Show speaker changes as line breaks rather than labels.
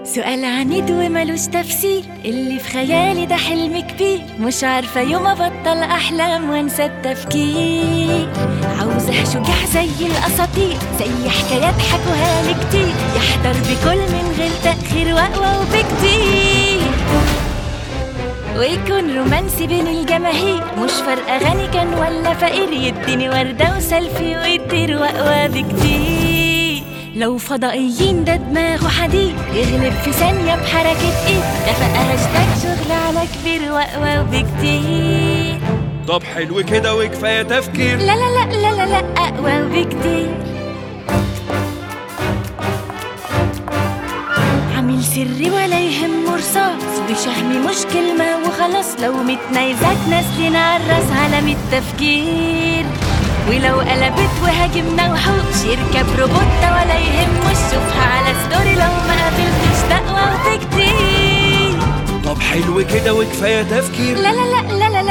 سؤال عنيد وملوش تفسير، اللي في خيالي ده حلم كبير، مش عارفة يوم أبطل أحلام وانسى التفكير. عاوزة شجاع زي الأساطير، زي حكايات حكوها لي كتير، يحضر بكل من غير تأخير وأقوى وبكتير، ويكون رومانسي بين الجماهير، مش فارقة غني كان ولا فقير، يديني وردة وسيلفي ويطير وأقوى بكتير. لو فضائيين ده دماغه حديد، يغلب في ثانية بحركة ايد، ده بقى هاشتاج شغل على كبير وأقوى وبكتير.
طب حلو كده وكفاية تفكير.
لا لا لا لا لا لا أقوى وبكتير. عامل سري ولا يهمه رصاص، بشهمي مش كلمة وخلاص، لو متنايزات نازلين عالراس على التفكير، ولو قلبت وهاجمنا وحوش، يركب روبوتة ولا يهمه الشوفها على ستوري، لو ما قابلتش تقوى وبكتير.
طب حلو كده وكفاية تفكير.
لا لا لا لا لا